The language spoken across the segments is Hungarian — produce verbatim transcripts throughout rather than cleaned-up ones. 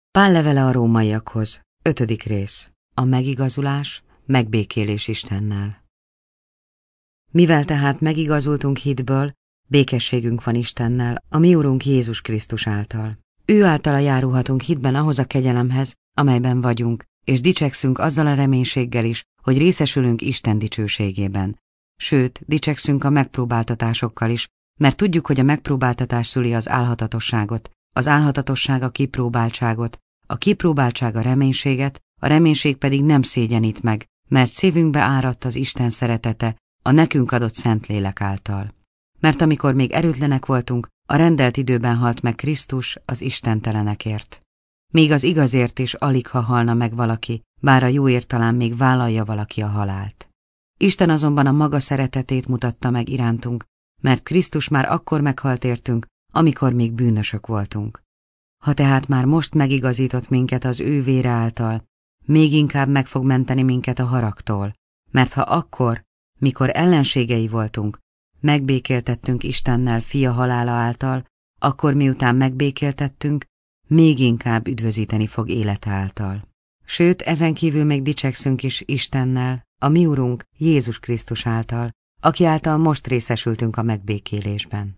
Pál levele a rómaiakhoz, ötödik rész. A megigazulás, megbékélés Istennel. Mivel tehát megigazultunk hitből, békességünk van Istennel, a mi Urunk Jézus Krisztus által. Ő általa járulhatunk hitben ahhoz a kegyelemhez, amelyben vagyunk, és dicsekszünk azzal a reménységgel is, hogy részesülünk Isten dicsőségében. Sőt, dicsekszünk a megpróbáltatásokkal is, mert tudjuk, hogy a megpróbáltatás szüli az álhatatosságot, az álhatatosság a kipróbáltságot, a kipróbáltság a reménységet, a reménység pedig nem szégyenít meg, mert szívünkbe áradt az Isten szeretete, a nekünk adott Szentlélek által. Mert amikor még erőtlenek voltunk, a rendelt időben halt meg Krisztus az istentelenekért. Még az igazért is alig ha halna meg valaki, bár a jóért talán még vállalja valaki a halált. Isten azonban a maga szeretetét mutatta meg irántunk, mert Krisztus már akkor meghalt értünk, amikor még bűnösök voltunk. Ha tehát már most megigazított minket az ő vére által, még inkább meg fog menteni minket a haragtól, mert ha akkor, mikor ellenségei voltunk, megbékéltettünk Istennel fia halála által, akkor miután megbékéltettünk, még inkább üdvözíteni fog élete által. Sőt, ezen kívül még dicsekszünk is Istennel, a mi Urunk Jézus Krisztus által, aki által most részesültünk a megbékélésben.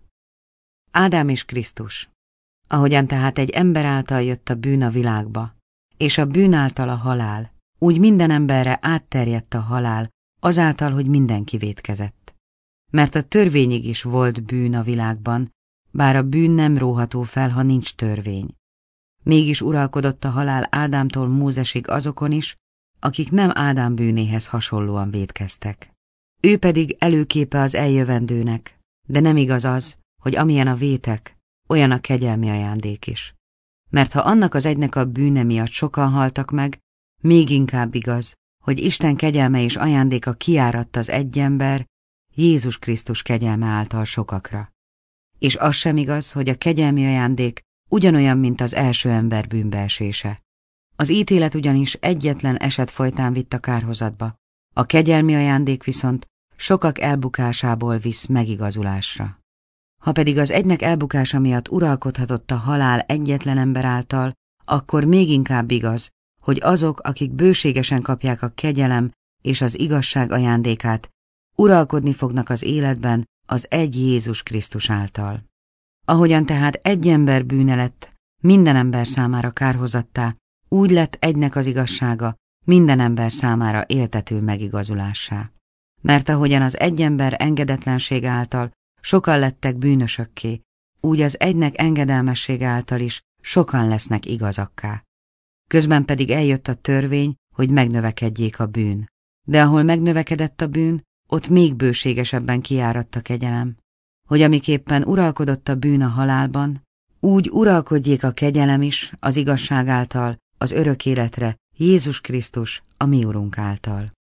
Ádám és Krisztus. Ahogyan tehát egy ember által jött a bűn a világba, és a bűn által a halál, úgy minden emberre átterjedt a halál, azáltal, hogy mindenki vétkezett. Mert a törvényig is volt bűn a világban, bár a bűn nem róható fel, ha nincs törvény. Mégis uralkodott a halál Ádámtól Mózesig azokon is, akik nem Ádám bűnéhez hasonlóan vétkeztek. Ő pedig előképe az eljövendőnek, de nem igaz az, hogy amilyen a vétek, olyan a kegyelmi ajándék is. Mert ha annak az egynek a bűne miatt sokan haltak meg, még inkább igaz, hogy Isten kegyelme és ajándéka kiáradt az egy ember, Jézus Krisztus kegyelme által sokakra. És az sem igaz, hogy a kegyelmi ajándék ugyanolyan, mint az első ember bűnbeesése. Az ítélet ugyanis egyetlen eset folytán vitt a kárhozatba, a kegyelmi ajándék viszont sokak elbukásából visz megigazulásra. Ha pedig az egynek elbukása miatt uralkodhatott a halál egyetlen ember által, akkor még inkább igaz, hogy azok, akik bőségesen kapják a kegyelem és az igazság ajándékát, uralkodni fognak az életben az egy Jézus Krisztus által. Ahogyan tehát egy ember bűne lett minden ember számára kárhozattá, úgy lett egynek az igazsága minden ember számára éltető megigazulássá. Mert ahogyan az egy ember engedetlensége által sokan lettek bűnösökké, úgy az egynek engedelmessége által is sokan lesznek igazakká. Közben pedig eljött a törvény, hogy megnövekedjék a bűn. De ahol megnövekedett a bűn, ott még bőségesebben kiáradt a kegyelem, hogy amiképpen uralkodott a bűn a halálban, úgy uralkodjék a kegyelem is az igazság által az örök életre Jézus Krisztus a mi Urunk által.